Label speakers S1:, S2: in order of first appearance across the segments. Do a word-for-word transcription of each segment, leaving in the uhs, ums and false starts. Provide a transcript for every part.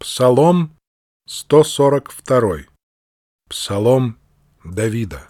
S1: Псалом сто сорок два. Псалом Давида.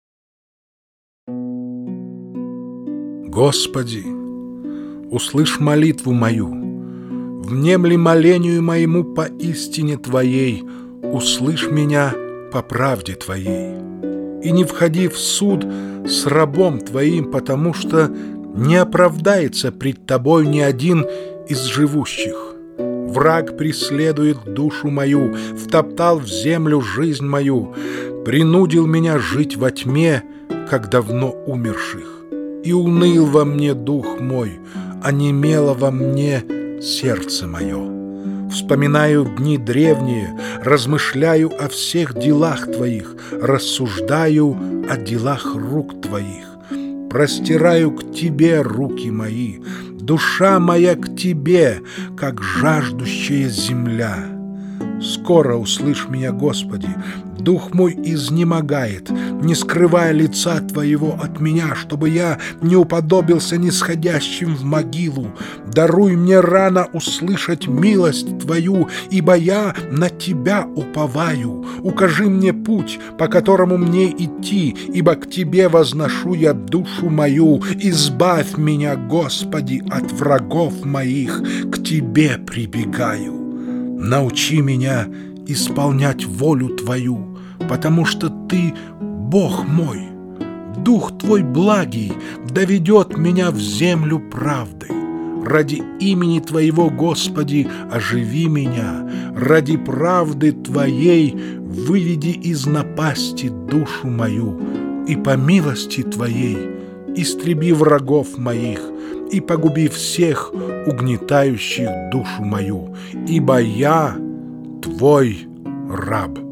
S1: Господи, услышь молитву мою, внемли молению моему по истине Твоей, услышь меня по правде Твоей. И не входи в суд с рабом Твоим, потому что не оправдается пред Тобой ни один из живущих. Враг преследует душу мою, втоптал в землю жизнь мою, принудил меня жить во тьме, как давно умерших. И уныл во мне дух мой, онемело во мне сердце мое. Вспоминаю дни древние, размышляю о всех делах Твоих, рассуждаю о делах рук Твоих. Простираю к Тебе руки мои, душа моя к Тебе, как жаждущая земля. Скоро услышь меня, Господи, дух мой изнемогает, не скрывая лица Твоего от меня, чтобы я не уподобился нисходящим в могилу. Даруй мне рано услышать милость Твою, ибо я на Тебя уповаю. Укажи мне путь, по которому мне идти, ибо к Тебе возношу я душу мою. Избавь меня, Господи, от врагов моих, к Тебе прибегаю. Научи меня исполнять волю Твою, потому что Ты Бог мой. Дух Твой благий доведет меня в землю правды. Ради имени Твоего, Господи, оживи меня. Ради правды Твоей выведи из напасти душу мою. И по милости Твоей истреби врагов моих и погуби всех угнетающих душу мою, ибо я Твой раб.